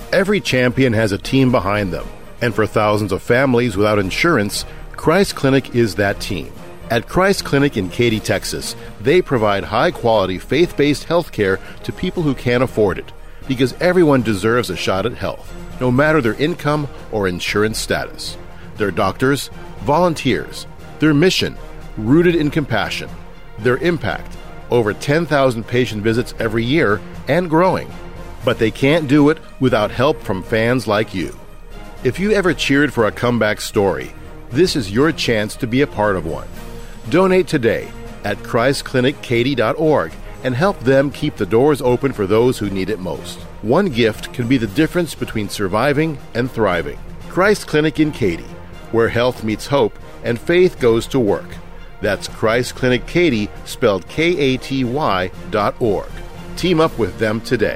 Every champion has a team behind them, and for thousands of families without insurance, Christ Clinic is that team. At Christ Clinic in Katy, Texas, they provide high-quality, faith-based health care to people who can't afford it, because everyone deserves a shot at health, no matter their income or insurance status. Their doctors, volunteers, their mission, rooted in compassion, their impact, over 10,000 patient visits every year and growing. But they can't do it without help from fans like you. If you ever cheered for a comeback story, this is your chance to be a part of one. Donate today at ChristClinicKaty.org and help them keep the doors open for those who need it most. One gift can be the difference between surviving and thriving. Christ Clinic in Katy, where health meets hope and faith goes to work. That's Christ Clinic Katy, spelled KATY.org. Team up with them today.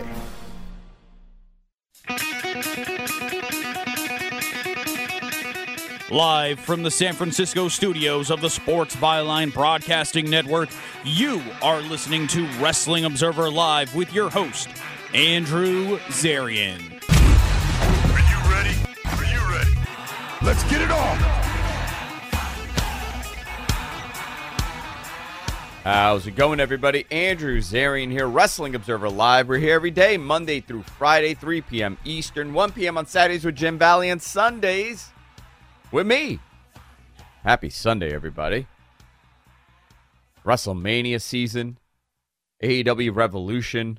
Live from the San Francisco studios of the Sports Byline Broadcasting Network, you are listening to Wrestling Observer Live with your host, Andrew Zarian. Are you ready? Are you ready? Let's get it on! How's it going, everybody? Andrew Zarian here, Wrestling Observer Live. We're here every day, Monday through Friday, 3 p.m. Eastern, 1 p.m. on Saturdays with Jim Valley, and Sundays with me. Happy Sunday, everybody. WrestleMania season, AEW Revolution.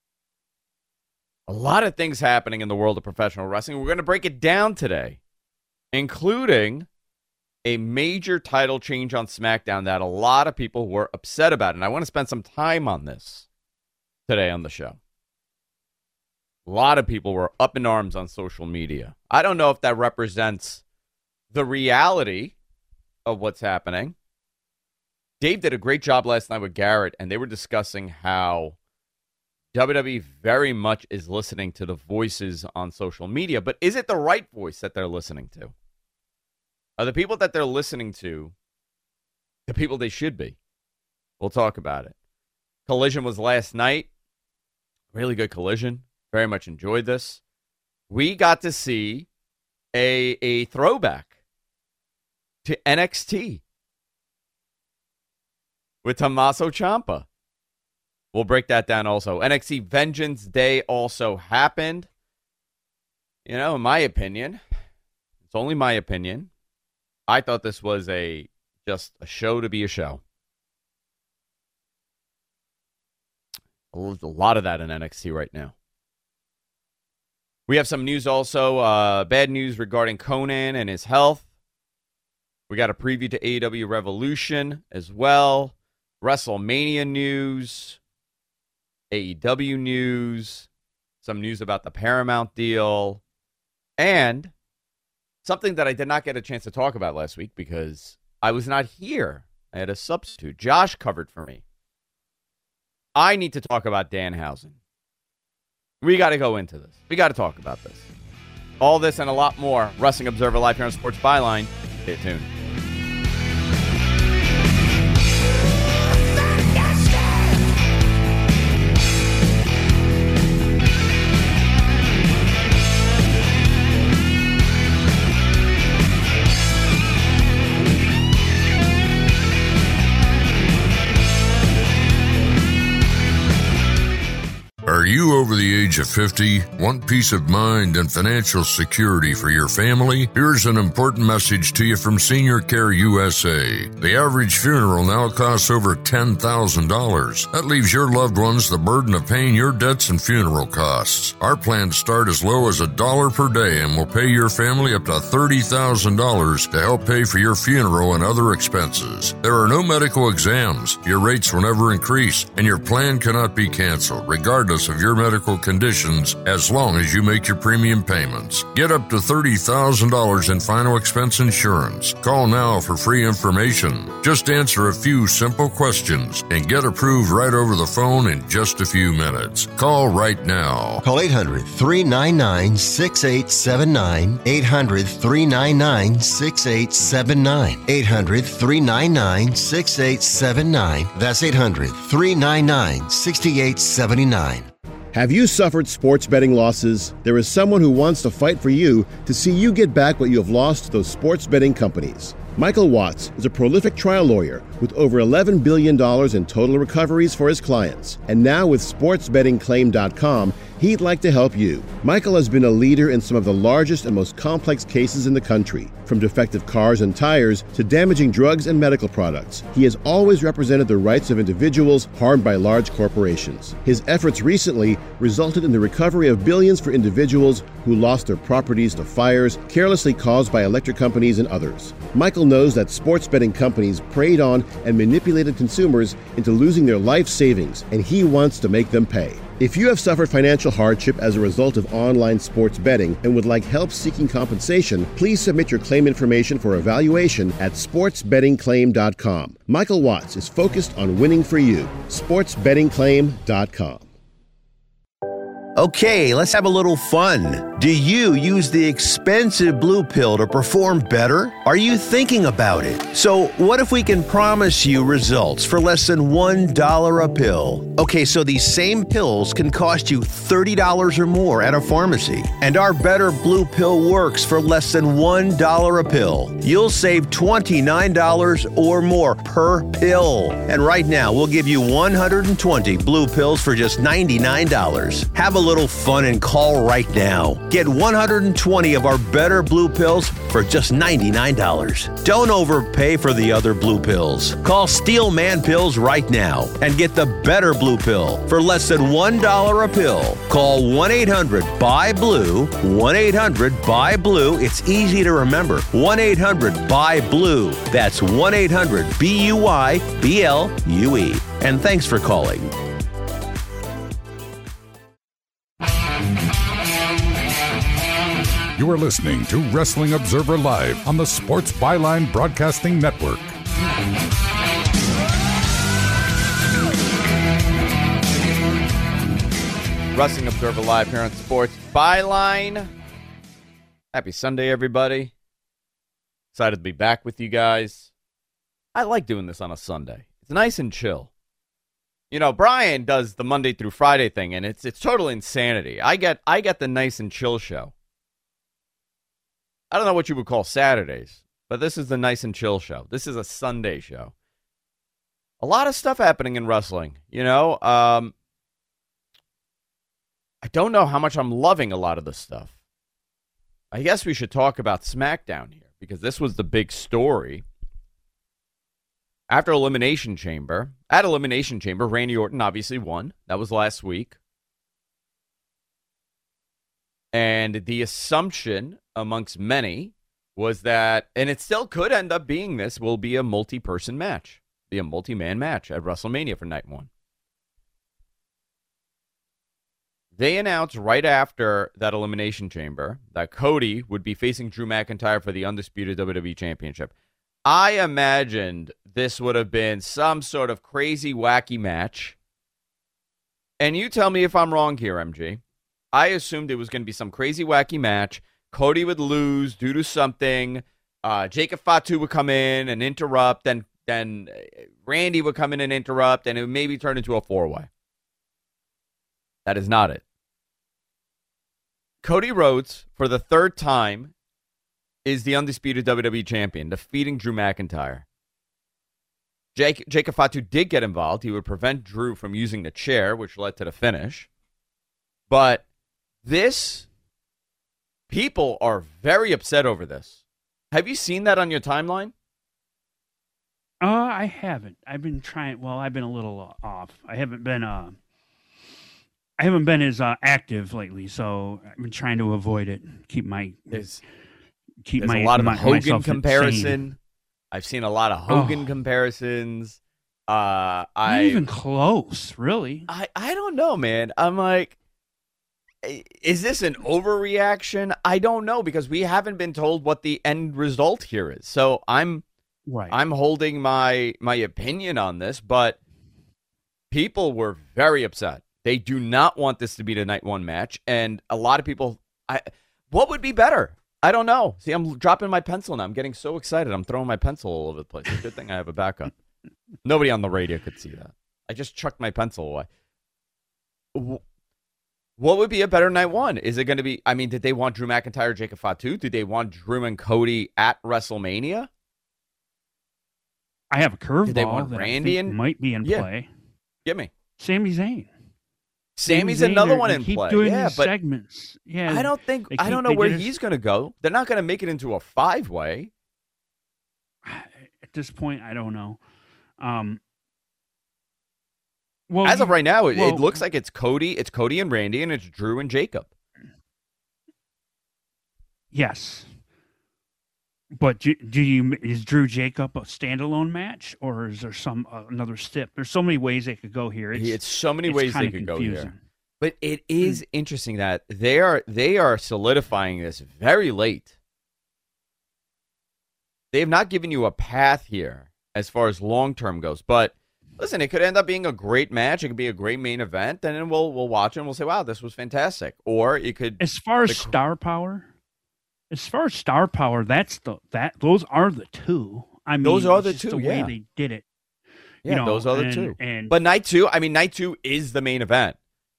A lot of things happening in the world of professional wrestling. We're going to break it down today, including a major title change on SmackDown that a lot of people were upset about. And I want to spend some time on this today on the show. A lot of people were up in arms on social media. I don't know if that represents the reality of what's happening. Dave did a great job last night with Garrett, and they were discussing how WWE very much is listening to the voices on social media. But is it the right voice that they're listening to? Are the people that they're listening to the people they should be? We'll talk about it. Collision was last night. Really good Collision. Very much enjoyed this. We got to see a throwback to NXT with Tommaso Ciampa. We'll break that down also. NXT Vengeance Day also happened. You know, in my opinion, it's only my opinion, I thought this was just a show to be a show. There's a lot of that in NXT right now. We have some news also, bad news regarding Conan and his health. We got a preview to AEW Revolution as well. WrestleMania news. AEW news. Some news about the Paramount deal. And something that I did not get a chance to talk about last week because I was not here. I had a substitute. Josh covered for me. I need to talk about Danhausen. We got to go into this. We got to talk about this. All this and a lot more. Wrestling Observer Live here on Sports Byline. Stay tuned. Are you over the age of 50? Want peace of mind and financial security for your family? Here's an important message to you from Senior Care USA. The average funeral now costs over $10,000. That leaves your loved ones the burden of paying your debts and funeral costs. Our plans start as low as $1 per day and will pay your family up to $30,000 to help pay for your funeral and other expenses. There are no medical exams. Your rates will never increase, and your plan cannot be canceled, regardless of your medical conditions, as long as you make your premium payments. Get up to $30,000 in final expense insurance. Call now for free information. Just answer a few simple questions and get approved right over the phone in just a few minutes. Call right now. Call 800-399-6879. 800-399-6879. 800-399-6879. That's 800-399-6879. Have you suffered sports betting losses? There is someone who wants to fight for you to see you get back what you have lost to those sports betting companies. Michael Watts is a prolific trial lawyer with over $11 billion in total recoveries for his clients. And now with SportsBettingClaim.com, he'd like to help you. Michael has been a leader in some of the largest and most complex cases in the country, from defective cars and tires to damaging drugs and medical products. He has always represented the rights of individuals harmed by large corporations. His efforts recently resulted in the recovery of billions for individuals who lost their properties to fires carelessly caused by electric companies and others. Michael knows that sports betting companies preyed on and manipulated consumers into losing their life savings, and he wants to make them pay. If you have suffered financial hardship as a result of online sports betting and would like help seeking compensation, please submit your claim information for evaluation at SportsBettingClaim.com. Michael Watts is focused on winning for you. SportsBettingClaim.com. Okay, let's have a little fun. Do you use the expensive blue pill to perform better? Are you thinking about it? So what if we can promise you results for less than $1 a pill? Okay, so these same pills can cost you $30 or more at a pharmacy. And our Better Blue Pill works for less than $1 a pill. You'll save $29 or more per pill. And right now, we'll give you 120 blue pills for just $99. Have a little fun and call right now. Get 120 of our Better Blue Pills for just $99. Don't overpay for the other blue pills. Call Steel Man Pills right now and get the Better Blue Pill for less than $1 a pill. Call 1-800-BUY-BLUE, 1-800-BUY-BLUE. It's easy to remember. 1-800-BUY-BLUE. That's 1-800-BUY-BLUE. And thanks for calling. You are listening to Wrestling Observer Live on the Sports Byline Broadcasting Network. Wrestling Observer Live here on Sports Byline. Happy Sunday, everybody. Excited to be back with you guys. I like doing this on a Sunday. It's nice and chill. You know, Brian does the Monday through Friday thing, and it's total insanity. I get the nice and chill show. I don't know what you would call Saturdays, but this is the nice and chill show. This is a Sunday show. A lot of stuff happening in wrestling, you know. I don't know how much I'm loving a lot of this stuff. I guess we should talk about SmackDown here, because this was the big story. After Elimination Chamber, Randy Orton obviously won. That was last week. And the assumption amongst many was that, and it still could end up being this, will be a multi-person match, be a multi-man match at WrestleMania for night one. They announced right after that Elimination Chamber that Cody would be facing Drew McIntyre for the undisputed WWE Championship. I imagined this would have been some sort of crazy, wacky match. And you tell me if I'm wrong here, MG. I assumed it was going to be some crazy, wacky match. Cody would lose due to something. Jacob Fatu would come in and interrupt. Then Randy would come in and interrupt. And it would maybe turn into a four-way. That is not it. Cody Rhodes, for the third time, is the undisputed WWE champion, defeating Drew McIntyre. Jacob Fatu did get involved. He would prevent Drew from using the chair, which led to the finish. But this, people are very upset over this. Have you seen that on your timeline? I haven't. I've been trying. Well, I've been a little off. I haven't been as active lately, so I've been trying to avoid it. There's a lot of Hogan comparison. Sane. I've seen a lot of Hogan comparisons. Not even close, really. I don't know, man. I'm like, is this an overreaction? I don't know, because we haven't been told what the end result here is. So I'm holding my opinion on this, but people were very upset. They do not want this to be the night one match, and a lot of people. What would be better? I don't know. See, I'm dropping my pencil now. I'm getting so excited. I'm throwing my pencil all over the place. It's a good thing I have a backup. Nobody on the radio could see that. I just chucked my pencil away. What would be a better night one? Is it going to be, I mean, did they want Drew McIntyre, Jacob Fatu? Did they want Drew and Cody at WrestleMania? I have a curveball that Randy I think might be in play. Give me. Sami Zayn. Sammy's another one in keep play. Doing yeah, these but segments. Yeah, I don't know where he's going to go. They're not going to make it into a 5-way. At this point, I don't know. Well, as of right now, it looks like it's Cody and Randy, and it's Drew and Jacob. Yes. But is Drew Jacob a standalone match, or is there some another step? There's so many ways they could go here. It's so many ways they could go here. But it is interesting that they are solidifying this very late. They have not given you a path here as far as long term goes. But listen, it could end up being a great match. It could be a great main event, and then we'll watch it and we'll say, "Wow, this was fantastic." Or it could, as far as star power. As far as star power, those are the two. I mean, those are the two. The way they did it. Yeah, those are the two. But night two is the main event.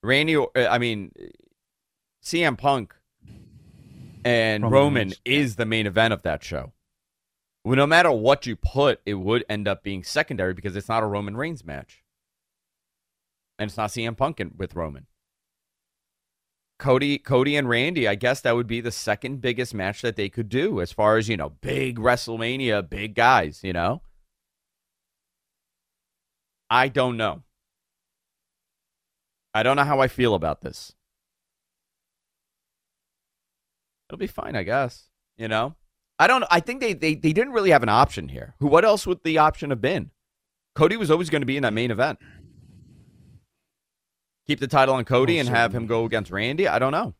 CM Punk and Roman is the main event of that show. Well, no matter what you put, it would end up being secondary because it's not a Roman Reigns match, and it's not CM Punk with Roman. Cody and Randy, I guess that would be the second biggest match that they could do as far as, big WrestleMania, big guys, I don't know. I don't know how I feel about this. It'll be fine, I guess, I don't know. I think they didn't really have an option here. What else would the option have been? Cody was always going to be in that main event. Keep the title on Cody and have him go against Randy? I don't know.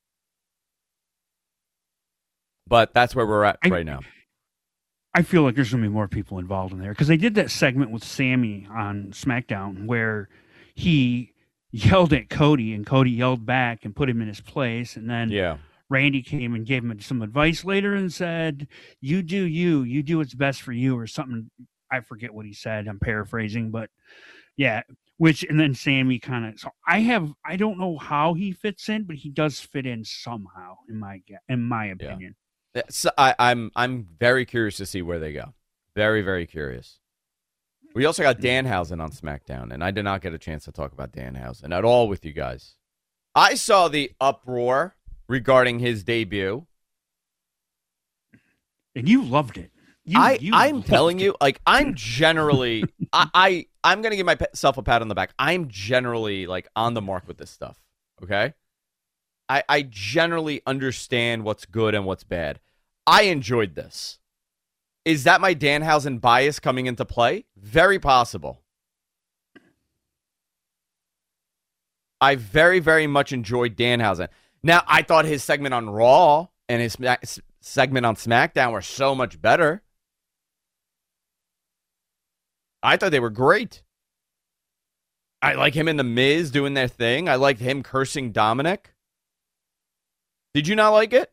But that's where we're at right now. I feel like there's going to be more people involved in there because they did that segment with Sammy on SmackDown where he yelled at Cody and Cody yelled back and put him in his place. And then Randy came and gave him some advice later and said, you do what's best for you or something. I forget what he said. I'm paraphrasing, but yeah. And then Sammy kind of. So I don't know how he fits in, but he does fit in somehow, in my opinion. Yeah. So I'm very curious to see where they go. Very, very curious. We also got Danhausen on SmackDown, and I did not get a chance to talk about Danhausen at all with you guys. I saw the uproar regarding his debut, and you loved it. I'm telling you, like, I'm generally, I'm going to give myself a pat on the back. I'm generally, like, on the mark with this stuff, okay? I generally understand what's good and what's bad. I enjoyed this. Is that my Danhausen bias coming into play? Very possible. I very, very much enjoyed Danhausen. Now, I thought his segment on Raw and his segment on SmackDown were so much better. I thought they were great. I like him and The Miz doing their thing. I liked him cursing Dominic. Did you not like it?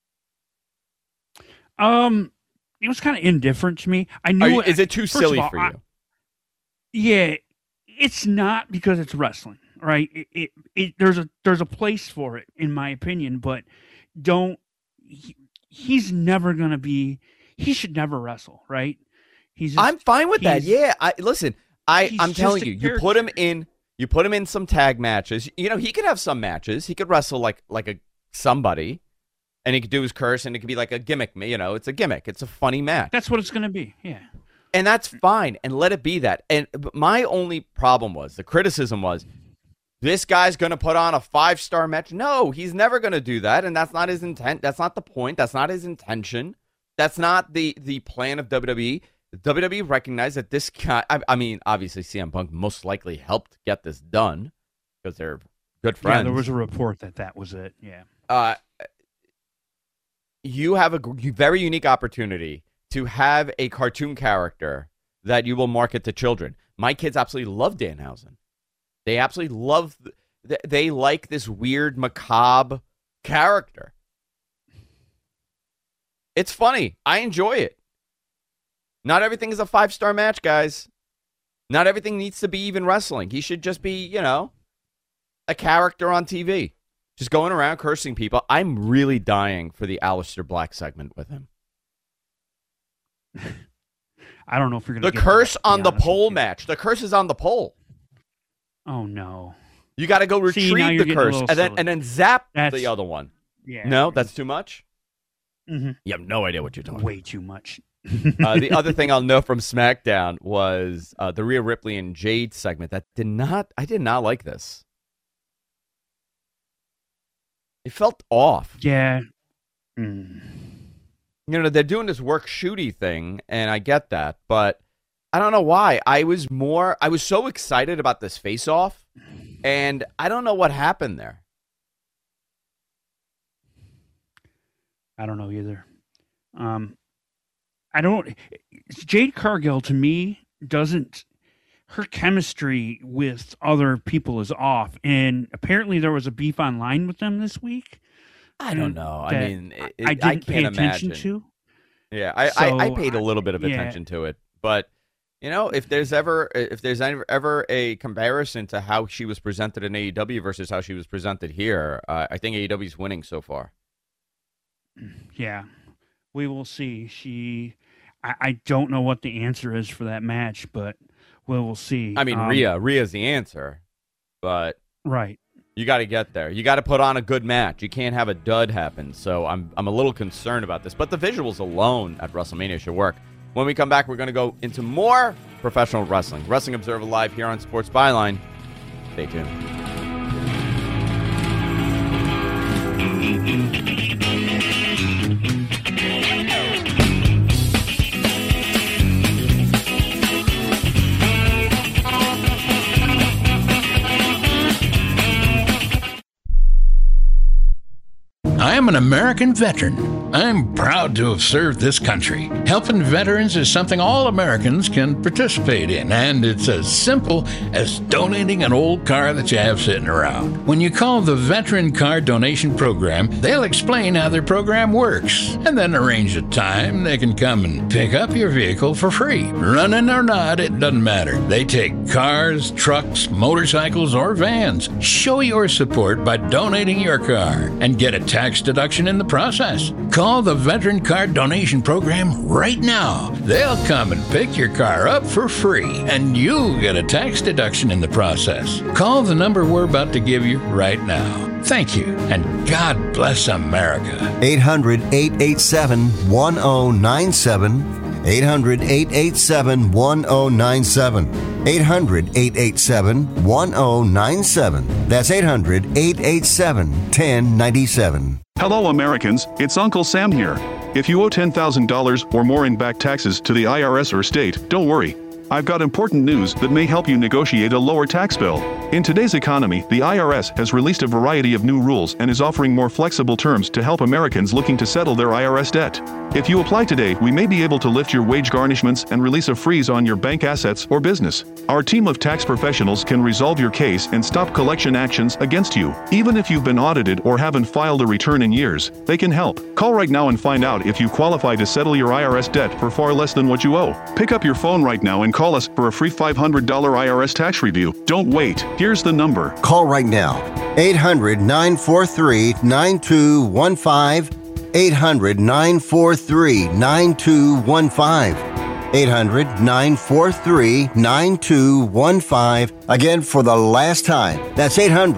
It was kind of indifferent to me. I knew. Is it too silly for you? Yeah, it's not because it's wrestling, right? There's a place for it, in my opinion, but he's never gonna be. He should never wrestle, right? I'm fine with that. Yeah, I'm telling you, you put him in some tag matches. He could have some matches. He could wrestle like somebody, and he could do his curse, and it could be like a gimmick. It's a gimmick. It's a funny match. That's what it's going to be. Yeah, and that's fine, and let it be that. And my only problem was the criticism was this guy's going to put on a 5-star match. No, he's never going to do that, and that's not his intent. That's not the point. That's not his intention. That's not the plan of WWE. WWE recognized that this guy, I mean, obviously CM Punk most likely helped get this done because they're good friends. Yeah, there was a report that was it, yeah. You have a very unique opportunity to have a cartoon character that you will market to children. My kids absolutely love Danhausen. They absolutely love, they like this weird, macabre character. It's funny. I enjoy it. Not everything is a 5-star match, guys. Not everything needs to be even wrestling. He should just be, a character on TV. just going around cursing people. I'm really dying for the Aleister Black segment with him. I don't know if you're going to The curse on the pole match. The curse is on the pole. Oh, no. You got to go retrieve the curse and then zap the other one. Yeah. No, that's too much? Mm-hmm. You have no idea what you're talking about. Way too much. The other thing I'll note from SmackDown was the Rhea Ripley and Jade segment. I did not like this. It felt off. Yeah. They're doing this work shooty thing, and I get that, but I don't know why. I was so excited about this face-off, and I don't know what happened there. I don't know either. Jade Cargill, to me, her chemistry with other people is off, and apparently there was a beef online with them this week. I don't know. I mean, I didn't pay attention to. Yeah, I paid a little bit of attention to it, but if there's ever a comparison to how she was presented in AEW versus how she was presented here, I think AEW's winning so far. Yeah, we will see. I don't know what the answer is for that match, but we will see. I mean, Rhea's the answer, but right. You got to get there. You got to put on a good match. You can't have a dud happen. So I'm a little concerned about this. But the visuals alone at WrestleMania should work. When we come back, we're going to go into more professional wrestling. Wrestling Observer Live here on Sports Byline. Stay tuned. I am an American veteran. I'm proud to have served this country. Helping veterans is something all Americans can participate in, and it's as simple as donating an old car that you have sitting around. When you call the Veteran Car Donation Program, they'll explain how their program works, and then arrange a time they can come and pick up your vehicle for free. Running or not, it doesn't matter. They take cars, trucks, motorcycles, or vans. Show your support by donating your car and get a tax deduction in the process. Call the Veteran Car Donation Program right now. They'll come and pick your car up for free, and you'll get a tax deduction in the process. Call the number we're about to give you right now. Thank you, and God bless America. 800-887-1097. 800-887-1097. 800-887-1097. That's 800-887-1097. Hello, Americans. It's Uncle Sam here. If you owe $10,000 or more in back taxes to the IRS or state, don't worry. I've got important news that may help you negotiate a lower tax bill. In today's economy, the IRS has released a variety of new rules and is offering more flexible terms to help Americans looking to settle their IRS debt. If you apply today, we may be able to lift your wage garnishments and release a freeze on your bank assets or business. Our team of tax professionals can resolve your case and stop collection actions against you. Even if you've been audited or haven't filed a return in years, they can help. Call right now and find out if you qualify to settle your IRS debt for far less than what you owe. Pick up your phone right now and call us for a free $500 IRS tax review. Don't wait. Here's the number. Call right now. 800-943-9215. 800-943-9215. 800-943-9215. Again, for the last time, that's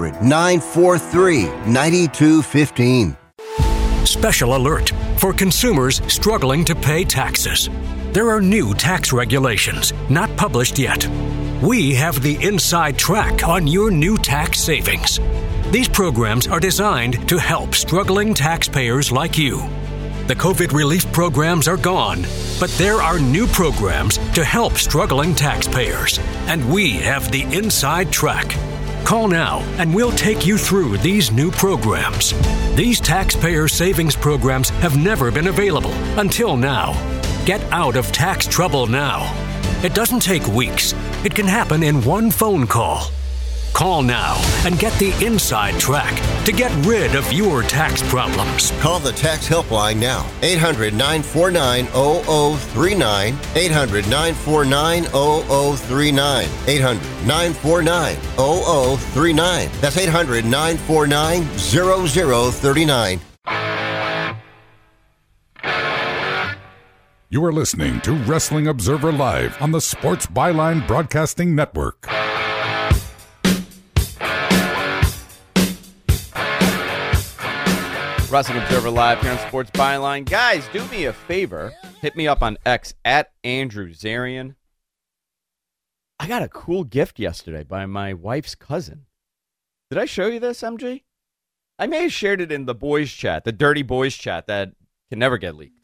800-943-9215. Special alert for consumers struggling to pay taxes. There are new tax regulations, not published yet. We have the inside track on your new tax savings. These programs are designed to help struggling taxpayers like you. The COVID relief programs are gone, but there are new programs to help struggling taxpayers, and we have the inside track. Call now and we'll take you through these new programs. These taxpayer savings programs have never been available until now. Get out of tax trouble now. It doesn't take weeks. It can happen in one phone call. Call now and get the inside track to get rid of your tax problems. Call the tax helpline now. 800-949-0039. 800-949-0039. 800-949-0039. That's 800-949-0039. You are listening to Wrestling Observer Live on the Sports Byline Broadcasting Network. Wrestling Observer Live here on Sports Byline. Guys, do me a favor. Hit me up on X at Andrew Zarian. I got a cool gift yesterday by my wife's cousin. Did I show you this, MG? I may have shared it in the boys chat, the dirty boys chat that can never get leaked.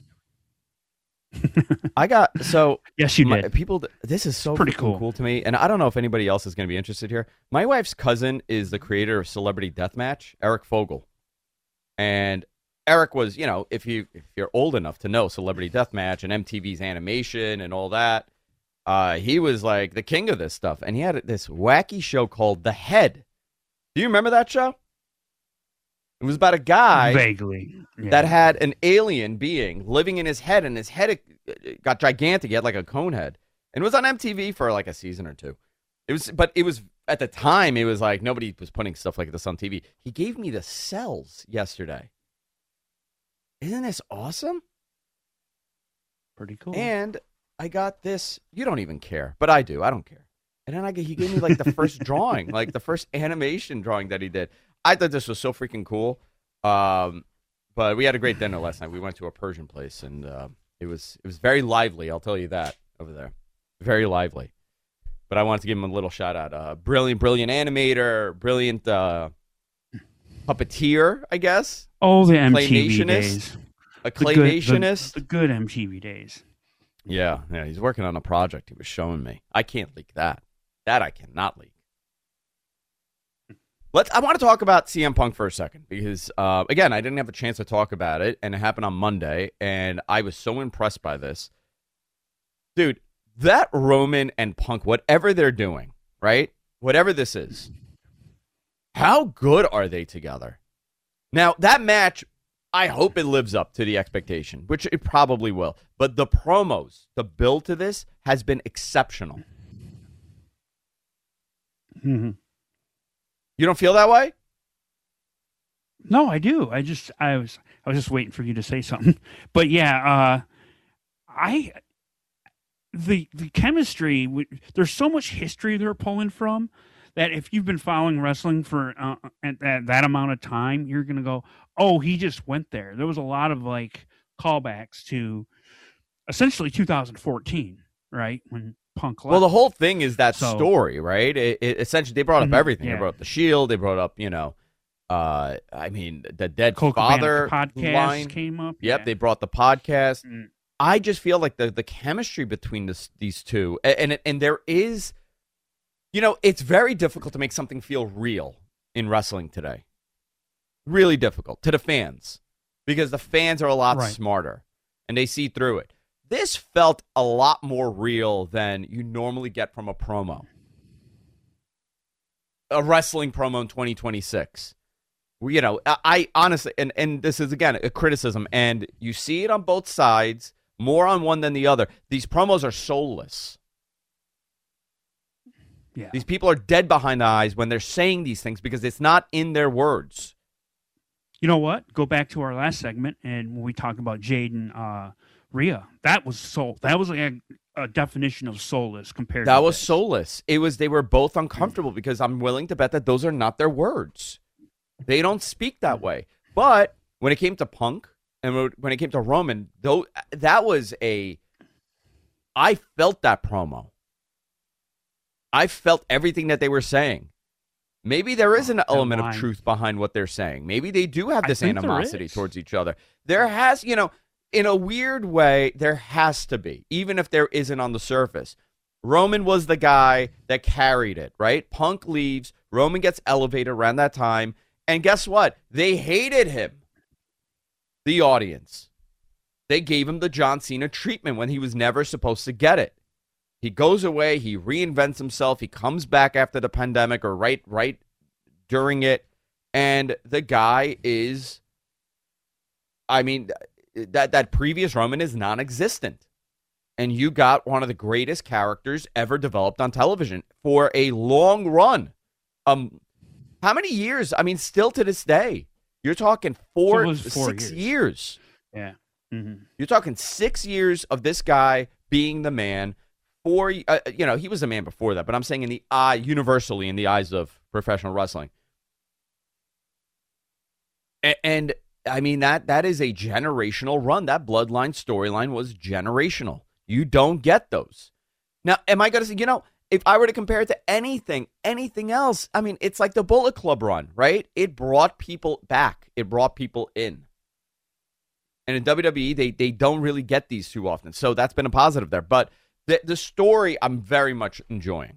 Yes, you did. People, this is so pretty cool to me, and I don't know if anybody else is going to be interested here. My wife's cousin is the creator of Celebrity Deathmatch, Eric Fogel, and Eric was, if you're old enough to know Celebrity Deathmatch and MTV's animation and all that, he was like the king of this stuff, and he had this wacky show called The Head. Do you remember that show? It was about a guy vaguely that had an alien being living in his head, and his head got gigantic. He had like a cone head, and it was on MTV for like a season or two. It was at the time, it was like nobody was putting stuff like this on TV. He gave me the cells yesterday. Isn't this awesome? Pretty cool. And I got this. You don't even care, but I do. I don't care. And then he gave me like the first drawing, like the first animation drawing that he did. I thought this was so freaking cool. But we had a great dinner last night. We went to a Persian place, and it was very lively. I'll tell you that over there, very lively. But I wanted to give him a little shout out. Brilliant animator, brilliant puppeteer, I guess. Oh, the MTV days. A claymationist. The good MTV days. Yeah, he's working on a project he was showing me. I can't leak that. That I cannot leak. I want to talk about CM Punk for a second because, again, I didn't have a chance to talk about it, and it happened on Monday, and I was so impressed by this. Dude, that Roman and Punk, whatever they're doing, right? Whatever this is, how good are they together? Now, that match, I hope it lives up to the expectation, which it probably will. But the promos, the build to this has been exceptional. Mm-hmm. You don't feel that way? No, I do. I was just waiting for you to say something. But yeah, the chemistry, there's so much history they're pulling from that if you've been following wrestling for at that amount of time, you're going to go, oh, he just went there. There was a lot of like callbacks to essentially 2014, right? When Punk left. Well, the whole thing is that story, right? It essentially, they brought up everything. Yeah. They brought up the Shield. They brought up, the dead Colt father podcast line came up. Yep, Yeah. they brought the podcast. I just feel like the chemistry between these two, and there is, it's very difficult to make something feel real in wrestling today. Really difficult to the fans because the fans are a lot smarter and they see through it. This felt a lot more real than you normally get from a promo. A wrestling promo in 2026. I honestly, and this is, again, a criticism, and you see it on both sides, more on one than the other. These promos are soulless. Yeah. These people are dead behind the eyes when they're saying these things because it's not in their words. You know what? Go back to our last segment, and when we talk about Jade and Rhea, that was like a definition of soulless compared. That to was this. soulless. They were both uncomfortable because I'm willing to bet that those are not their words. They don't speak that way. But when it came to Punk and when it came to Roman, though, I felt that promo. I felt everything that they were saying. Maybe there is an element of truth behind what they're saying. Maybe they do have this animosity towards each other. There has, in a weird way, there has to be, even if there isn't on the surface. Roman was the guy that carried it, right? Punk leaves. Roman gets elevated around that time. And guess what? They hated him. The audience. They gave him the John Cena treatment when he was never supposed to get it. He goes away. He reinvents himself. He comes back after the pandemic or right during it. And the guy is, I mean, that previous Roman is non-existent. And you got one of the greatest characters ever developed on television for a long run. How many years? I mean, still to this day, you're talking 6 years. Yeah. Mm-hmm. You're talking 6 years of this guy being the man. He was a man before that, but I'm saying universally in the eyes of professional wrestling. And I mean, that is a generational run. That bloodline storyline was generational. You don't get those. Now, am I going to say, if I were to compare it to anything else, I mean, it's like the Bullet Club run, right? It brought people back. It brought people in. And in WWE, they don't really get these too often. So that's been a positive there. But the story, I'm very much enjoying.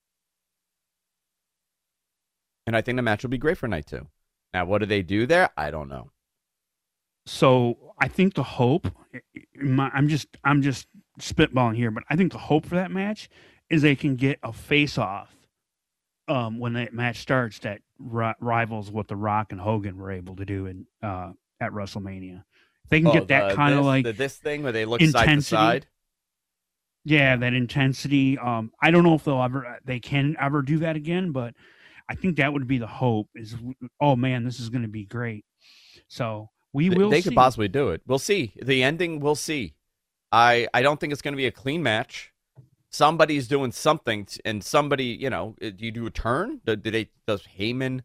And I think the match will be great for night 2. Now, what do they do there? I don't know. So I think the hope, I'm just spitballing here, but I think the hope for that match is they can get a face-off when that match starts that rivals what The Rock and Hogan were able to do at WrestleMania. If they can get that kind of like this thing where they look intensity, side to side. Yeah, that intensity. I don't know if they can ever do that again, but I think that would be the hope. Is, oh man, this is going to be great. So they could possibly do it. We'll see. The ending, we'll see. I don't think it's going to be a clean match. Somebody's doing something, and somebody, do you do a turn? Does Heyman,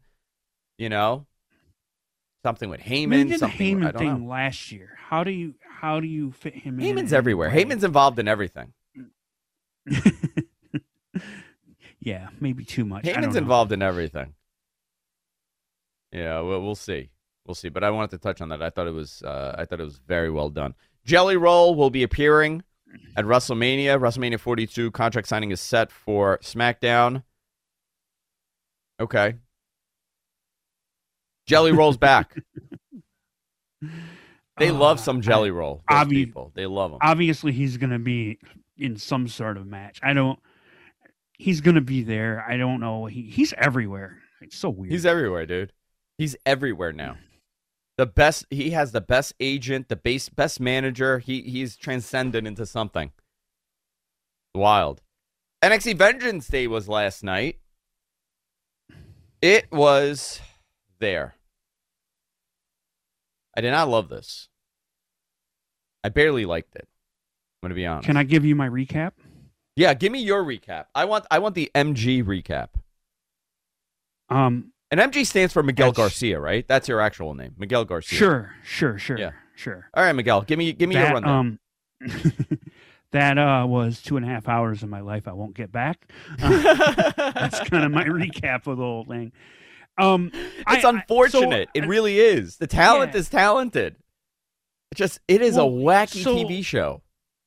something with Heyman? They did the something Heyman I don't thing know. last year. How do you fit him in? Heyman's everywhere. Heyman's involved in everything. Yeah, maybe too much. Heyman's involved in everything. Yeah, we'll see. We'll see. But I wanted to touch on that. I thought it was very well done. Jelly Roll will be appearing at WrestleMania. WrestleMania 42 contract signing is set for SmackDown. Okay. Jelly Roll's back. They love some Jelly Roll. Those people. They love him. Obviously, he's going to be in some sort of match. He's going to be there. I don't know. He's everywhere. It's so weird. He's everywhere, dude. He's everywhere now. He has the best agent, the best manager. He's transcended into something wild. NXT Vengeance Day was last night. It was there. I did not love this. I barely liked it. I'm going to be honest. Can I give you my recap? Yeah, give me your recap. I want the MG recap. And MG stands for Miguel Garcia, right? That's your actual name, Miguel Garcia. Sure. Yeah. Sure. All right, Miguel, give me your rundown. That was 2.5 hours of my life I won't get back. That's kind of my recap of the whole thing. It's unfortunate. It really is. The talent is talented. It is a wacky TV show.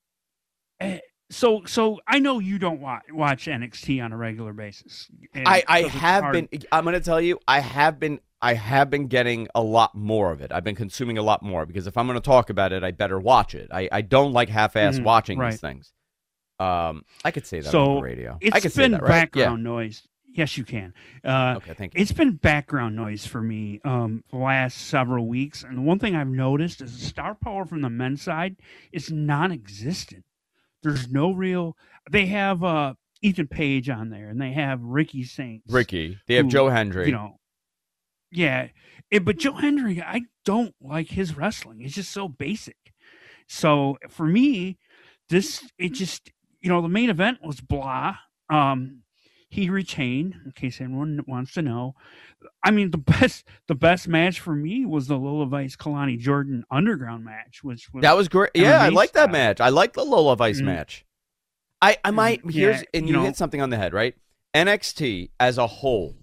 So I know you don't watch NXT on a regular basis. I have been. I'm going to tell you, I have been getting a lot more of it. I've been consuming a lot more because if I'm going to talk about it, I better watch it. I don't like half-ass watching these things. I could say that on the radio. It's been background noise. Yes, you can. Okay, thank you. It's been background noise for me the last several weeks. And the one thing I've noticed is the star power from the men's side is non-existent. There's no real... They have Ethan Page on there, and they have Ricky Saints. They have Joe Hendry. Yeah. But Joe Hendry, I don't like his wrestling. It's just so basic. So for me, the main event was blah. He retained, in case anyone wants to know. I mean, the best match for me was the Lola Vice Kalani Jordan Underground match, which was that was great. Yeah, I like that match. I like the Lola Vice match. You hit something on the head, right? NXT as a whole,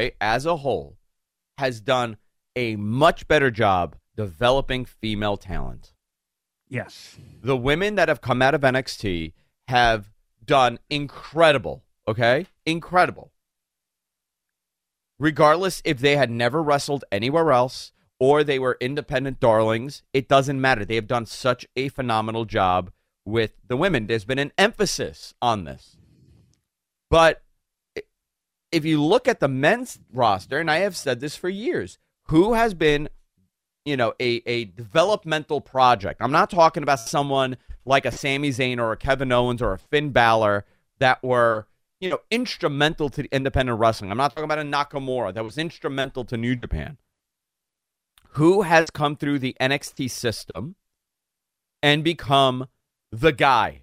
has done a much better job developing female talent. Yes, the women that have come out of NXT have done incredible. Okay? Incredible. Regardless if they had never wrestled anywhere else or they were independent darlings, it doesn't matter. They have done such a phenomenal job with the women. There's been an emphasis on this. But if you look at the men's roster, and I have said this for years, who has been, a developmental project? I'm not talking about someone like a Sami Zayn or a Kevin Owens or a Finn Balor that were, instrumental to independent wrestling. I'm not talking about a Nakamura that was instrumental to New Japan. Who has come through the NXT system and become the guy?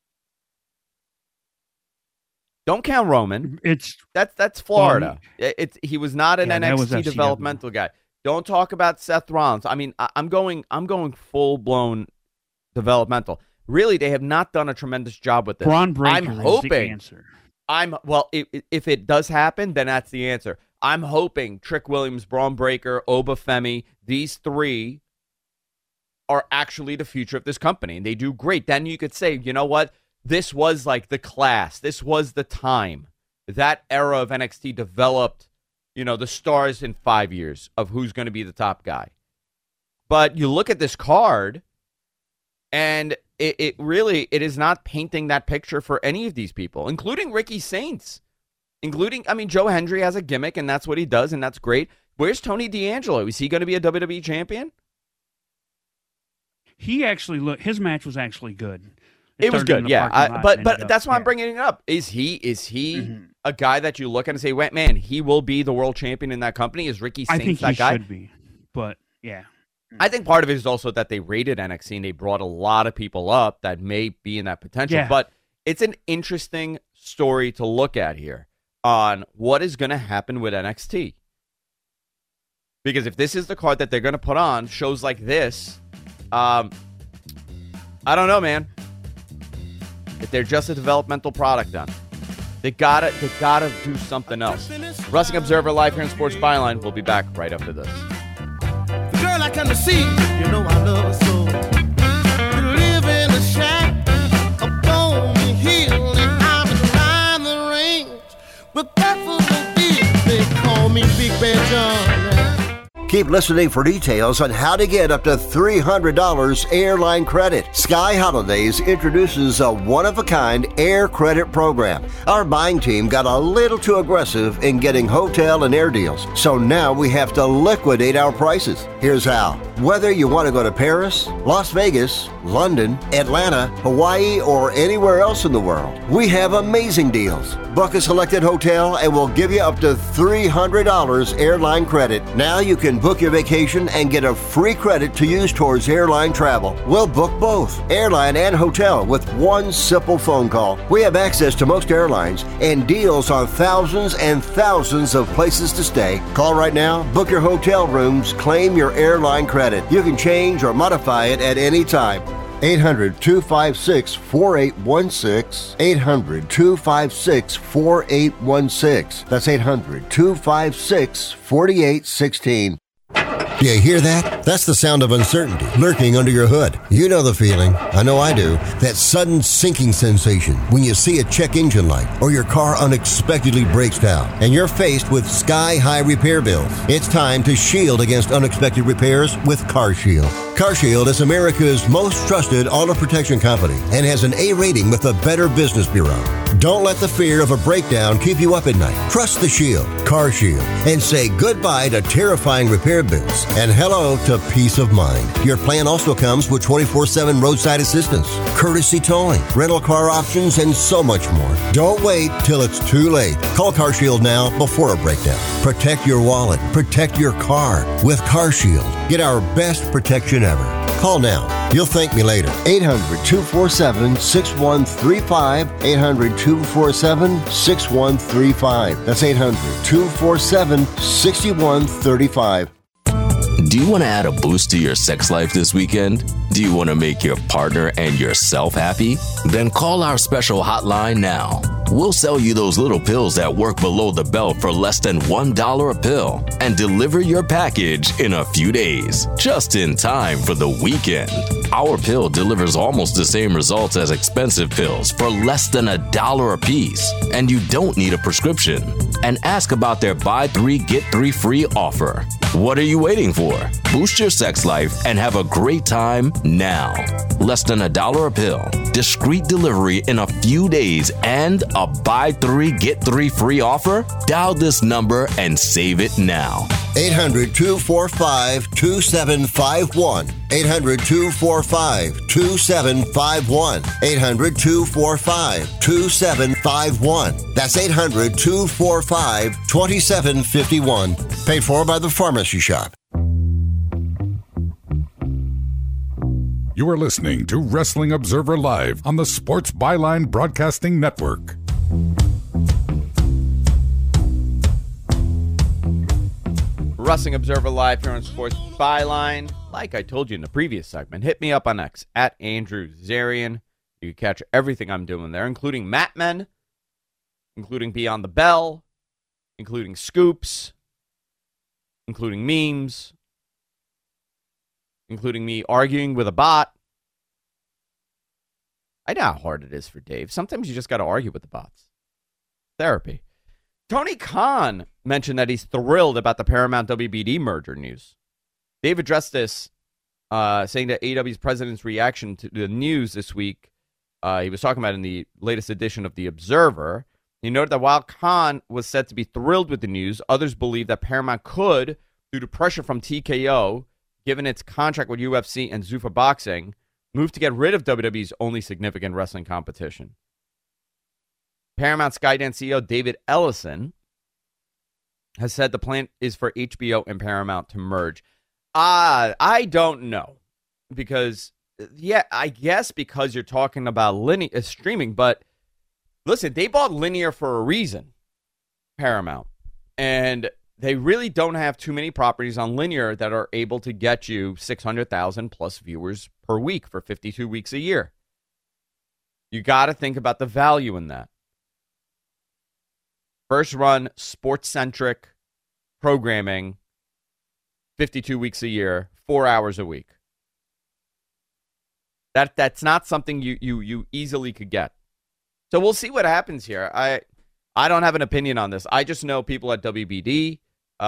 Don't count Roman. That's Florida. He was not an NXT developmental guy. Don't talk about Seth Rollins. I mean, I'm going full blown developmental. Really, they have not done a tremendous job with this. Braun Breaker I'm hoping. Is the answer. If it does happen, then that's the answer. I'm hoping Trick Williams, Braun Breaker, Oba Femi, these three are actually the future of this company, and they do great. Then you could say, you know what? This was like the class. This was the time. That era of NXT developed, the stars in 5 years of who's going to be the top guy. But you look at this card, and it really is not painting that picture for any of these people, including Ricky Saints. Joe Hendry has a gimmick, and that's what he does, and that's great. Where's Tony D'Angelo? Is he going to be a WWE champion? He actually his match was actually good. It was good, yeah. But that's why I'm bringing it up. Is he a guy that you look at and say, "Wait, man, he will be the world champion in that company"? Is Ricky Saints that guy? I think he should be, but yeah. I think part of it is also that they rated NXT and they brought a lot of people up that may be in that potential. Yeah. But it's an interesting story to look at here on what is going to happen with NXT. Because if this is the card that they're going to put on shows like this, I don't know, man. If they're just a developmental product done, they gotta do something else. Wrestling Observer Live here in Sports Byline. We'll be back right after this. The girl I come to see, I love her so. We live in a shack up on the hill, and I'm behind the range. But Buffalo Bills, they call me Big Bad John. Keep listening for details on how to get up to $300 airline credit. Sky Holidays introduces a one-of-a-kind air credit program. Our buying team got a little too aggressive in getting hotel and air deals, so now we have to liquidate our prices. Here's how. Whether you want to go to Paris, Las Vegas, London, Atlanta, Hawaii, or anywhere else in the world, we have amazing deals. Book a selected hotel and we'll give you up to $300 airline credit. Now you can book your vacation and get a free credit to use towards airline travel. We'll book both, airline and hotel, with one simple phone call. We have access to most airlines and deals on thousands and thousands of places to stay. Call right now, book your hotel rooms, claim your airline credit. You can change or modify it at any time. 800-256-4816. 800-256-4816. That's 800-256-4816. You hear that? That's the sound of uncertainty lurking under your hood. You know the feeling. I know I do. That sudden sinking sensation when you see a check engine light or your car unexpectedly breaks down and you're faced with sky-high repair bills. It's time to shield against unexpected repairs with CarShield. CarShield is America's most trusted auto protection company and has an A rating with the Better Business Bureau. Don't let the fear of a breakdown keep you up at night. Trust the Shield, CarShield, and say goodbye to terrifying repair bills and hello to peace of mind. Your plan also comes with 24/7 roadside assistance, courtesy towing, rental car options, and so much more. Don't wait till it's too late. Call CarShield now before a breakdown. Protect your wallet. Protect your car with CarShield. Get our best protection ever. Call now. You'll thank me later. 800-247-6135. 800-247-6135. That's 800-247-6135. Do you want to add a boost to your sex life this weekend? Do you want to make your partner and yourself happy? Then call our special hotline now. We'll sell you those little pills that work below the belt for less than $1 a pill and deliver your package in a few days, just in time for the weekend. Our pill delivers almost the same results as expensive pills for less than $1 a piece, and you don't need a prescription. And ask about their buy 3 get 3 free offer. What are you waiting for? Boost your sex life and have a great time now. Less than $1 a pill, discreet delivery in a few days, and A buy 3, get 3 free offer? Dial this number and save it now. 800-245-2751. 800-245-2751. 800-245-2751. That's 800-245-2751. Paid for by the Pharmacy Shop. You are listening to Wrestling Observer Live on the Sports Byline Broadcasting Network. Wrestling Observer Live here on Sports Byline. Like I told you in the previous segment, hit me up on X at Andrew Zarian. You can catch everything I'm doing there, including Mat Men, including Beyond the Bell, including scoops, including memes, including me arguing with a bot. I know how hard it is for Dave. Sometimes you just got to argue with the bots. Therapy. Tony Khan mentioned that he's thrilled about the Paramount WBD merger news. Dave addressed this, saying that AEW's president's reaction to the news this week, he was talking about in the latest edition of The Observer. He noted that while Khan was said to be thrilled with the news, others believe that Paramount could, due to pressure from TKO, given its contract with UFC and Zuffa Boxing, move to get rid of WWE's only significant wrestling competition. Paramount Skydance CEO David Ellison has said the plan is for HBO and Paramount to merge. I don't know. Because, yeah, I guess because you're talking about streaming, but listen, they bought Linear for a reason, Paramount. And they really don't have too many properties on Linear that are able to get you 600,000 plus viewers per week for 52 weeks a year. You got to think about the value in that. First run, sports-centric programming, 52 weeks a year, 4 hours a week. That's not something you easily could get. So we'll see what happens here. I don't have an opinion on this. I just know people at WBD,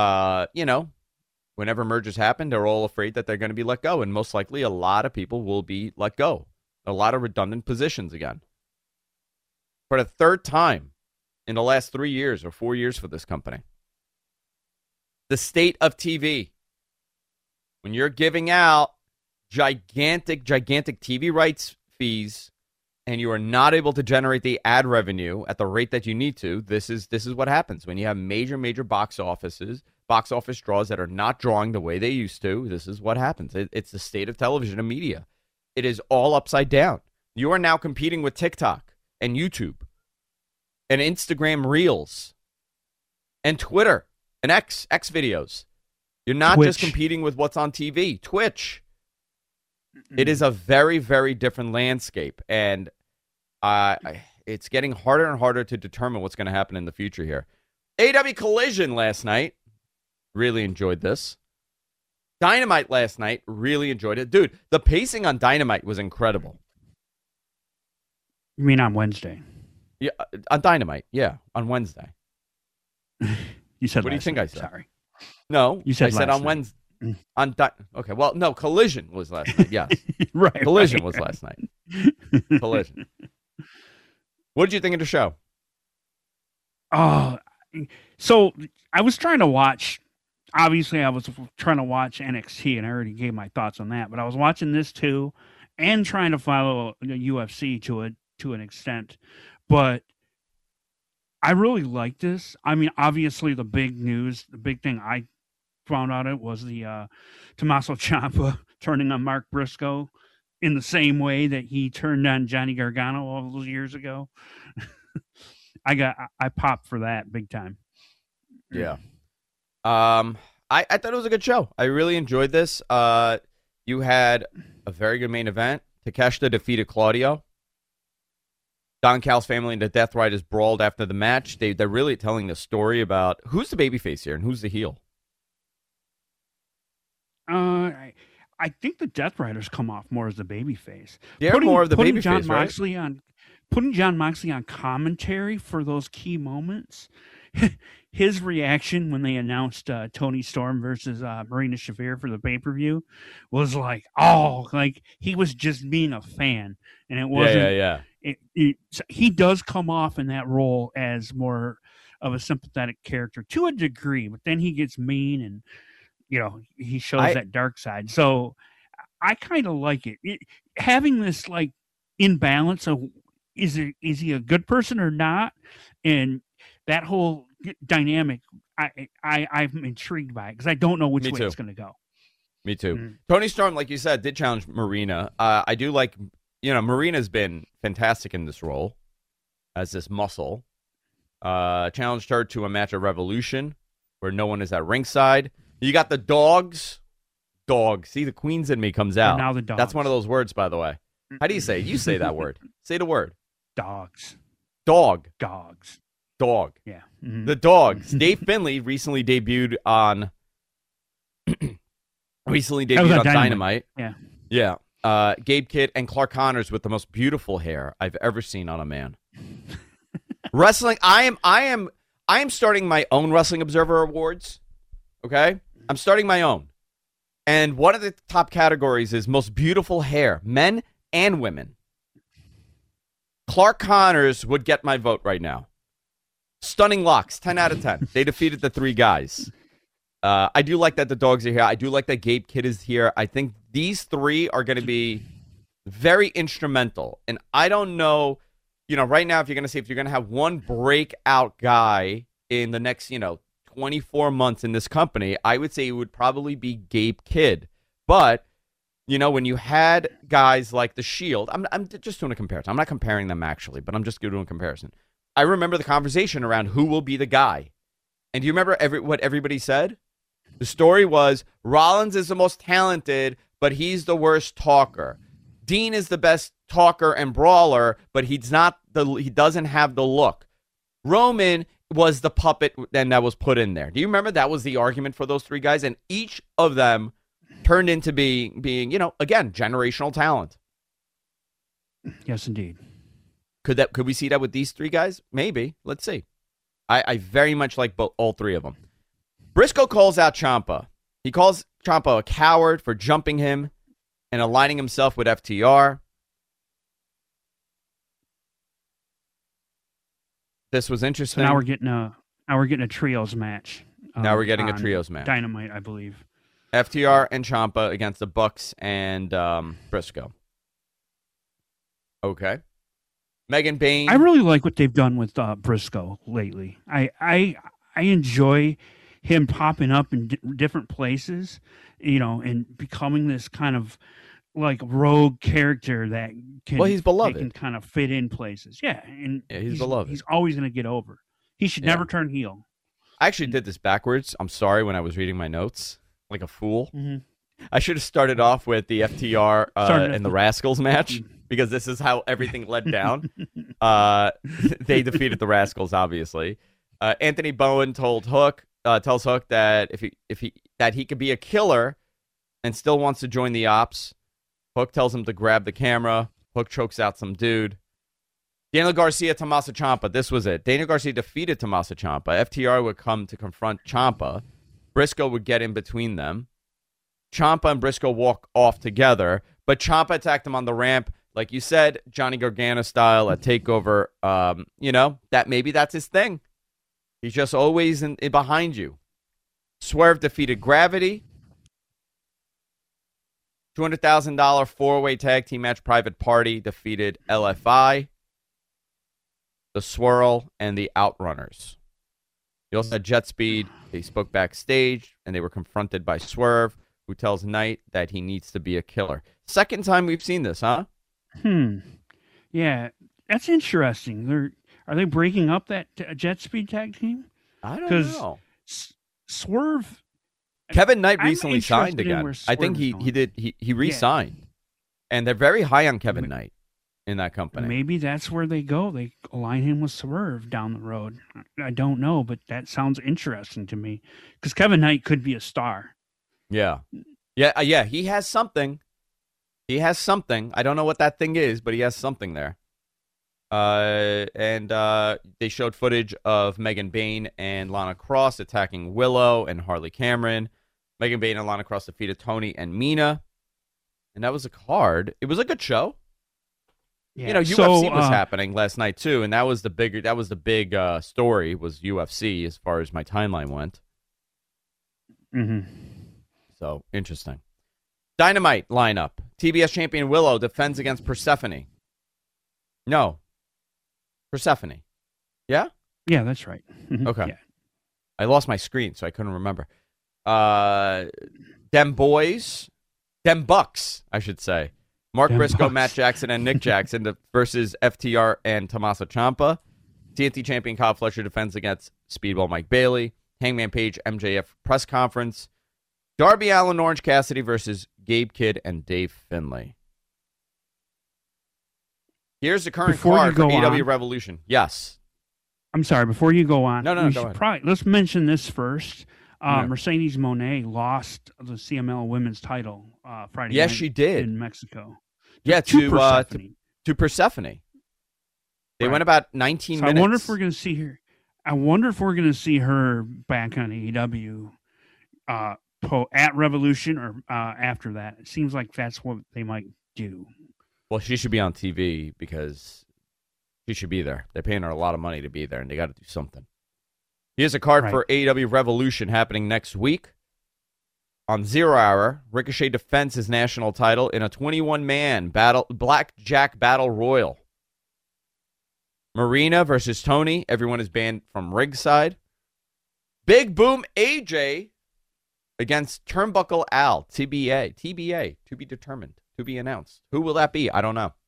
whenever mergers happen, they're all afraid that they're going to be let go. And most likely a lot of people will be let go. A lot of redundant positions again. For the third time in the last 3 years or 4 years for this company. The state of TV. When you're giving out gigantic TV rights fees and you are not able to generate the ad revenue at the rate that you need to, this is what happens. When you have major box office draws that are not drawing the way they used to, this is what happens. It's the state of television and media. It is all upside down. You are now competing with TikTok and YouTube and Instagram Reels and Twitter and X videos. You're not just competing with what's on TV. Twitch. It is a very, very different landscape, and it's getting harder and harder to determine what's going to happen in the future here. AEW Collision last night. Really enjoyed this. Dynamite last night. Really enjoyed it. Dude, the pacing on Dynamite was incredible. You mean on Wednesday? Yeah, on Dynamite. Yeah, on Wednesday. You said what do you think night. I said? Sorry. No, you said I said on Wednesday. Okay, well, no, Collision was last night. Yes, right. Collision was last night. Collision. What did you think of the show? Oh, so I was trying to watch. Obviously, I was trying to watch NXT, and I already gave my thoughts on that. But I was watching this too, and trying to follow the UFC to an extent. But I really like this. I mean, obviously, the big news, the big thing I found out it was the Tommaso Ciampa turning on Mark Briscoe in the same way that he turned on Johnny Gargano all those years ago. I popped for that big time. Yeah. I thought it was a good show. I really enjoyed this. You had a very good main event. Takeshita defeated Claudio. Don Cal's family and the Death Riders brawled after the match. They're really telling the story about who's the babyface here and who's the heel. I think the Death Riders come off more as the babyface. They're more of the babyface, right? Putting John Moxley on commentary for those key moments his reaction when they announced Tony Storm versus Marina Shafir for the pay-per-view was like, oh, like he was just being a fan, and it wasn't. He does come off in that role as more of a sympathetic character to a degree, but then he gets mean and he shows that dark side. So I kind of like it. Having this like imbalance of is he a good person or not, and that whole dynamic, I'm intrigued by it because I don't know which way it's going to go. Me too. Tony Storm, like you said, did challenge Marina. I do like, Marina's been fantastic in this role as this muscle. Challenged her to a match at Revolution where no one is at ringside. You got the dogs. See, the Queens in me comes out. Now the dogs. That's one of those words, by the way. How do you say it? You say that word. Say the word. Dogs. Dog. Dogs. Dog. Yeah. Mm-hmm. The dogs. Dave Finlay recently debuted on Dynamite. Yeah. Yeah. Gabe Kidd and Clark Connors with the most beautiful hair I've ever seen on a man. Wrestling. I am starting my own Wrestling Observer Awards. Okay? I'm starting my own. And one of the top categories is most beautiful hair, men and women. Clark Connors would get my vote right now. Stunning locks, 10 out of 10. They defeated the three guys. I do like that the dogs are here. I do like that Gabe Kidd is here. I think these three are going to be very instrumental. And I don't know, right now, if you're going to have one breakout guy in the next, 24 months in this company, I would say it would probably be Gabe Kidd. But, when you had guys like The Shield, I'm just doing a comparison. I'm not comparing them actually, but I'm just doing a comparison. I remember the conversation around who will be the guy. And do you remember what everybody said? The story was Rollins is the most talented, but he's the worst talker. Dean is the best talker and brawler, but he doesn't have the look. Roman was the puppet then that was put in there. Do you remember that was the argument for those three guys? And each of them turned into being, again, generational talent. Yes, indeed. Could we see that with these three guys? Maybe. Let's see. I very much like all three of them. Briscoe calls out Ciampa. He calls Ciampa a coward for jumping him and aligning himself with FTR. This was interesting. So now we're getting a trios match. Now we're getting a trios match. Dynamite, I believe. FTR and Ciampa against the Bucks and Briscoe. Okay. Megan Bayne. I really like what they've done with Briscoe lately. I enjoy him popping up in different places, and becoming this kind of like rogue character that can. Well, he's beloved. Can kind of fit in places. Yeah, and he's beloved. He's always going to get over. He should never turn heel. I actually did this backwards. I'm sorry when I was reading my notes like a fool. Mm-hmm. I should have started off with the FTR and the Rascals match because this is how everything led down. They defeated the Rascals, obviously. Anthony Bowen tells Hook that if he could be a killer and still wants to join the ops. Hook tells him to grab the camera. Hook chokes out some dude. Daniel Garcia, Tommaso Ciampa. This was it. Daniel Garcia defeated Tommaso Ciampa. FTR would come to confront Ciampa. Briscoe would get in between them. Ciampa and Briscoe walk off together, but Ciampa attacked him on the ramp. Like you said, Johnny Gargano style, a takeover. That's his thing. He's just always in behind you. Swerve defeated Gravity. $200,000 four-way tag team match. Private Party defeated LFI, the Swirl, and the Outrunners. You also had Jet Speed. They spoke backstage, and they were confronted by Swerve, who tells Knight that he needs to be a killer. Second time we've seen this, huh? Yeah, that's interesting. Are they breaking up that Jet Speed tag team? I don't know. Swerve. Kevin Knight recently signed again. I think he did. He re-signed, and they're very high on Kevin Knight in that company. Maybe that's where they go. They align him with Swerve down the road. I don't know, but that sounds interesting to me because Kevin Knight could be a star. Yeah. He has something. I don't know what that thing is, but he has something there. And they showed footage of Megan Bayne and Lana Cross attacking Willow and Harley Cameron. Megan Bayne and Lana Cross defeated Tony and Mina. And that was a card. It was a good show. Yeah. You know, UFC was happening last night too, and that was the big story was UFC as far as my timeline went. Mm-hmm. So interesting. Dynamite lineup. TBS champion Willow defends against Persephone. No. Persephone. Yeah? Yeah, that's right. Mm-hmm. Okay. Yeah. I lost my screen, so I couldn't remember. Dem Bucks, I should say. Mark Briscoe, Matt Jackson, and Nick Jackson versus FTR and Tommaso Ciampa. TNT champion Kyle Fletcher defends against Speedball Mike Bailey. Hangman Page, MJF press conference. Darby Allin, Orange Cassidy versus Gabe Kidd and Dave Finlay. Here's the current card for AEW Revolution. Yes. I'm sorry, before you go on, go ahead. Let's mention this first. Mercedes Moné lost the CML women's title Friday night. Yes, she did. In Mexico. To Persephone. They went about 19 minutes. I wonder if we're going to see her. I wonder if we're going to see her back on AEW at Revolution or after that. It seems like that's what they might do. Well, she should be on TV because she should be there. They're paying her a lot of money to be there, and they got to do something. Here's a card for AEW Revolution happening next week. On 0 Hour, Ricochet defends his national title in a 21-man Blackjack Battle Royal. Marina versus Tony. Everyone is banned from ringside. Big Boom AJ against Turnbuckle Al. TBA. To be determined. To be announced. Who will that be? I don't know.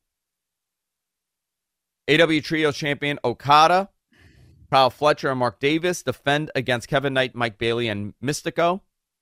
AEW Trios champion Okada. Kyle Fletcher and Mark Davis defend against Kevin Knight, Mike Bailey, and Mystico.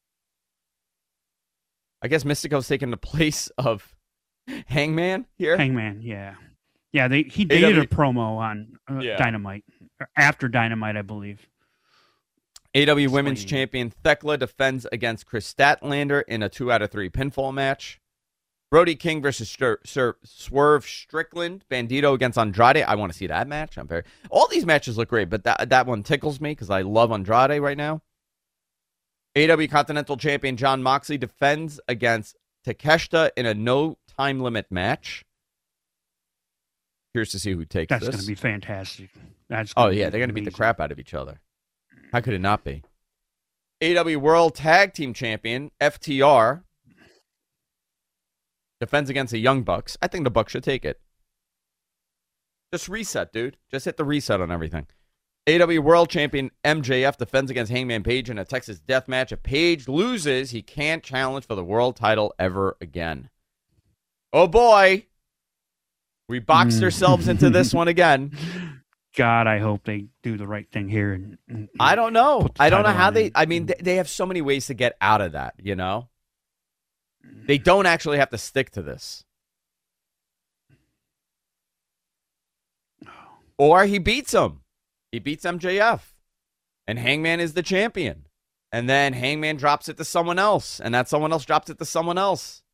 I guess Mystico's taking the place of Hangman here. Hangman, yeah. Yeah, he did a promo on Dynamite. After Dynamite, I believe. AEW Women's Champion Thekla defends against Chris Statlander in a 2 out of 3 pinfall match. Brody King versus Swerve Strickland. Bandito against Andrade. I want to see that match. All these matches look great, but that one tickles me because I love Andrade right now. AEW Continental Champion Jon Moxley defends against Takeshita in a no time limit match. Curious to see who takes this. That's going to be fantastic. They're going to beat the crap out of each other. How could it not be? AEW World Tag Team Champion FTR defends against the Young Bucks. I think the Bucks should take it. Just reset, dude. Just hit the reset on everything. AEW World Champion MJF defends against Hangman Page in a Texas death match. If Page loses, he can't challenge for the world title ever again. Oh, boy. We boxed ourselves into this one again. God, I hope they do the right thing here. And I don't know. I don't know how they... I mean, they have so many ways to get out of that, you know? They don't actually have to stick to this. Or he beats him. He beats MJF. And Hangman is the champion. And then Hangman drops it to someone else. And that someone else drops it to someone else.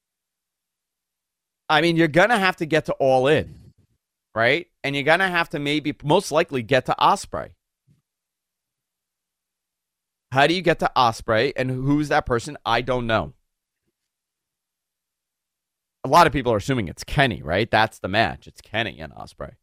I mean, you're going to have to get to All In. Right? And you're going to have to most likely get to Ospreay. How do you get to Ospreay? And who's that person? I don't know. A lot of people are assuming it's Kenny, right? That's the match. It's Kenny and Ospreay.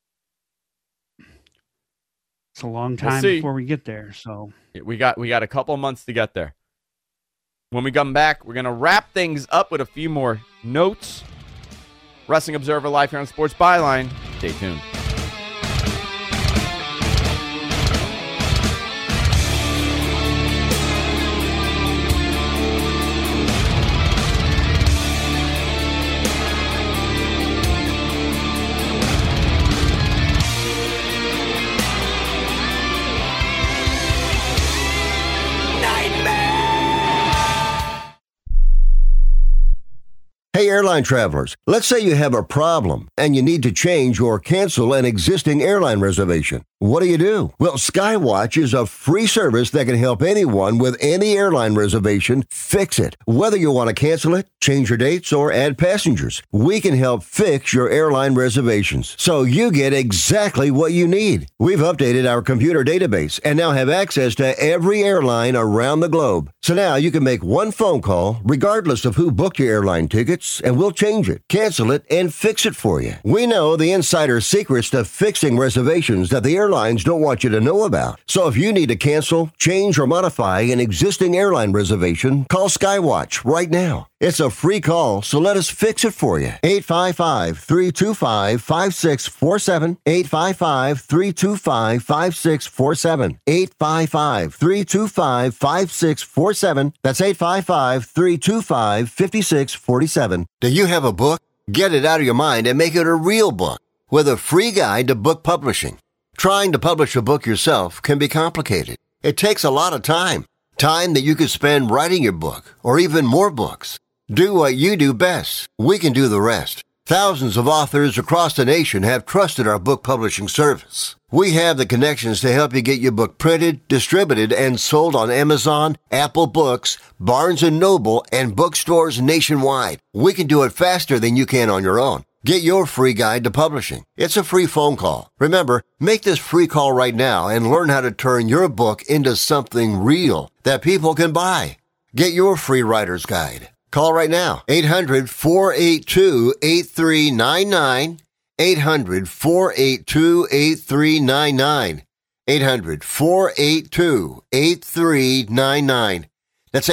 It's a long time before we get there, so we got a couple months to get there. When we come back, we're gonna wrap things up with a few more notes. Wrestling Observer Live here on Sports Byline. Stay tuned. Hey, airline travelers, let's say you have a problem and you need to change or cancel an existing airline reservation. What do? Well, Skywatch is a free service that can help anyone with any airline reservation fix it. Whether you want to cancel it, change your dates, or add passengers, we can help fix your airline reservations so you get exactly what you need. We've updated our computer database and now have access to every airline around the globe. So now you can make one phone call regardless of who booked your airline tickets, and we'll change it, cancel it, and fix it for you. We know the insider secrets to fixing reservations that the airlines don't want you to know about. So if you need to cancel, change, or modify an existing airline reservation, call Skywatch right now. It's a free call, so let us fix it for you. 855-325-5647. 855-325-5647. 855-325-5647. That's 855-325-5647. Do you have a book? Get it out of your mind and make it a real book with a free guide to book publishing. Trying to publish a book yourself can be complicated. It takes a lot of time. Time that you could spend writing your book or even more books. Do what you do best. We can do the rest. Thousands of authors across the nation have trusted our book publishing service. We have the connections to help you get your book printed, distributed, and sold on Amazon, Apple Books, Barnes & Noble, and bookstores nationwide. We can do it faster than you can on your own. Get your free guide to publishing. It's a free phone call. Remember, make this free call right now and learn how to turn your book into something real that people can buy. Get your free writer's guide. Call right now. 800-482-8399. 800-482-8399. 800-482-8399. That's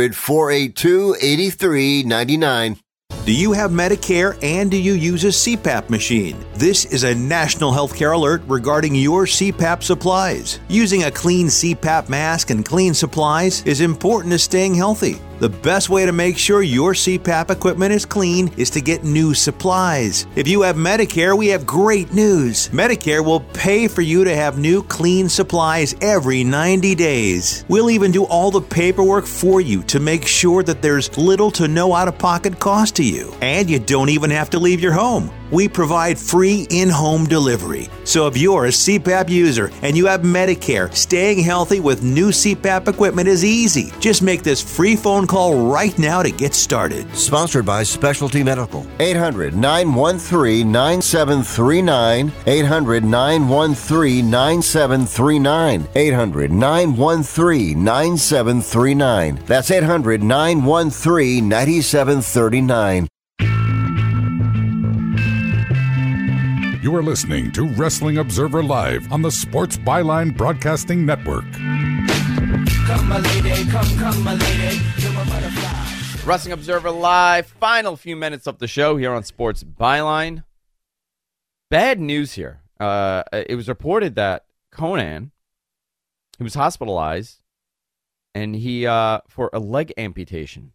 800-482-8399. Do you have Medicare and do you use a CPAP machine? This is a national healthcare alert regarding your CPAP supplies. Using a clean CPAP mask and clean supplies is important to staying healthy. The best way to make sure your CPAP equipment is clean is to get new supplies. If you have Medicare, we have great news. Medicare will pay for you to have new clean supplies every 90 days. We'll even do all the paperwork for you to make sure that there's little to no out-of-pocket cost to you. And you don't even have to leave your home. We provide free in-home delivery. So if you're a CPAP user and you have Medicare, staying healthy with new CPAP equipment is easy. Just make this free phone call right now to get started. Sponsored by Specialty Medical. 800-913-9739. 800-913-9739. 800-913-9739. That's 800-913-9739. You are listening to Wrestling Observer Live on the Sports Byline Broadcasting Network. Come, my lady, come, my lady. You're my butterfly. Wrestling Observer Live, final few minutes of the show here on Sports Byline. Bad news here. It was reported that Conan, he was hospitalized, and he for a leg amputation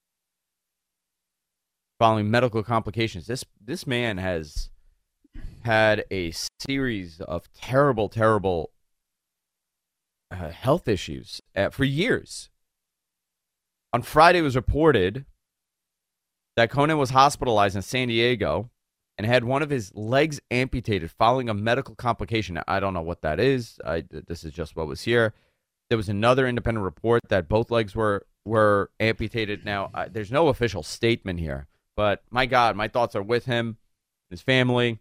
following medical complications. This man has had a series of terrible health issues for years. On Friday, it was reported that Conan was hospitalized in San Diego and had one of his legs amputated following a medical complication. Now, I don't know what that is. This is just what was here. There was another independent report that both legs were amputated. Now, there's no official statement here, but my God, my thoughts are with him, his family.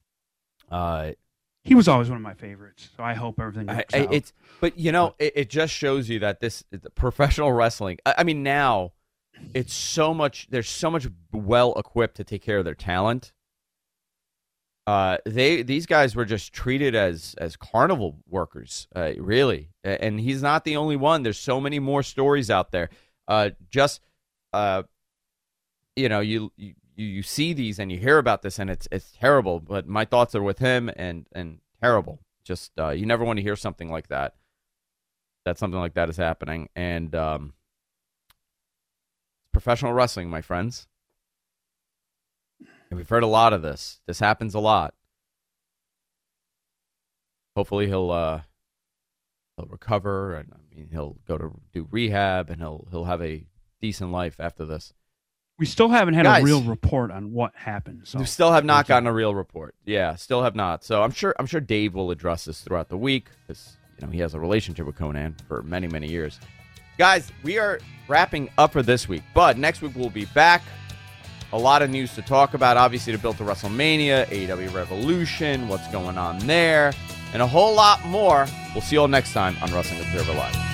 He was always one of my favorites, so I hope everything works out. But, you know, it just shows you that this professional wrestling, I mean, now it's so much, they're so much well-equipped to take care of their talent. These guys were just treated as carnival workers, really. And he's not the only one. There's so many more stories out there. You see these and you hear about this, and it's terrible. But my thoughts are with him and terrible. Just you never want to hear something like that. That something like that is happening, and professional wrestling, my friends. And we've heard a lot of this. This happens a lot. Hopefully he'll recover, and I mean he'll go to do rehab, and he'll have a decent life after this. We still haven't had Guys, a real report on what happened. So we still have not gotten a real report. Yeah, still have not. So I'm sure Dave will address this throughout the week because he has a relationship with Conan for many, many years. Guys, we are wrapping up for this week, but next week we'll be back. A lot of news to talk about. Obviously, to build to WrestleMania, AEW Revolution, what's going on there, and a whole lot more. We'll see you all next time on Wrestling Observer Live.